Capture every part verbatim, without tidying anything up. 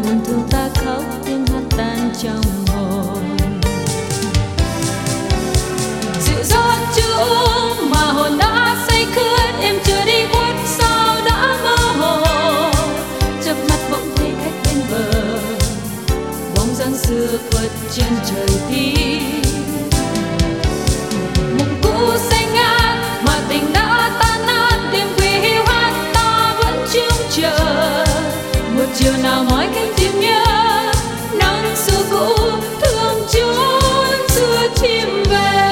buồn thương ta khóc tiếng hát tan trong hồn. Dịu gió chung mà hồn đã say khướt, em chưa đi khuất sao đã mơ hồ. Chợp mắt bỗng thấy khách bên bờ, bóng dáng xưa khuất trên trời tim. Mộng cũ say ngát mà tình đã tan nát, đêm khuya hiu hắt ta vẫn trông chờ. Một chiều nào mỏi cánh tim nhớ nắng xưa cũ, thương chốn xưa chim về.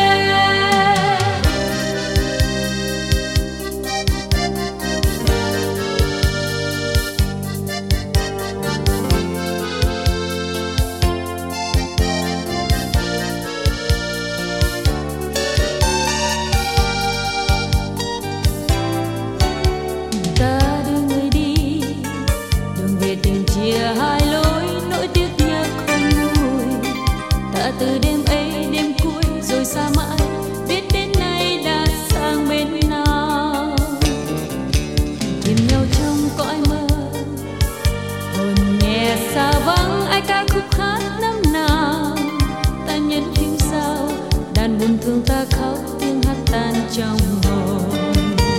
Hai lối nỗi tiếc nhớ không nguôi, đã từ đêm ấy đêm cuối rồi xa mãi, biết đến nay đã sang bên nào. Tìm nhau trong cõi mơ, hồn nghe xa vắng ai ca khúc hát năm nào. Ta nhấn phím sao đàn buồn thương ta khóc tiếng hát tan trong hồn.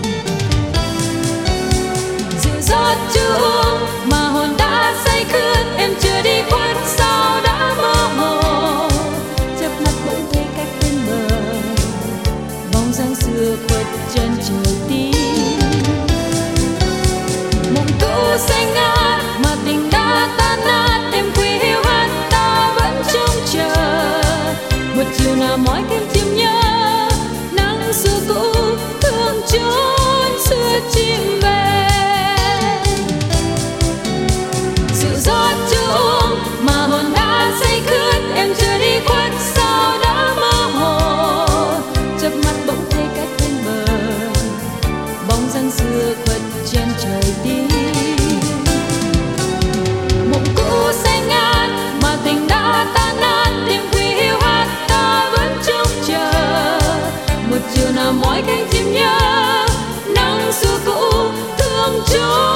Dịu gió chung mà hồn đã say khướt, em chưa đi khuất sao đã mơ hồ. Chớp mắt bỗng thấy cách bên bờ, bóng dáng xưa khuất chân trời tim. Mộng cũ say ngát mà tình đã tan nát, đêm khuya hiu hắt ta vẫn trông chờ. Một chiều nào mỏi cánh chim nhớ nắng xưa cũ, thương chốn xưa chim về. Gió chung mà hồn đã say khướt, em chưa đi khuất sao đã mơ hồ. Chớp mắt bỗng thấy cách bên bờ, bóng dáng xưa khuất trên trời tim. Mộng cũ say ngát mà tình đã tan nát, đêm khuya hiu hắt ta vẫn trông chờ. Một chiều nào mỏi cánh chim nhớ nắng xưa cũ, thương chốn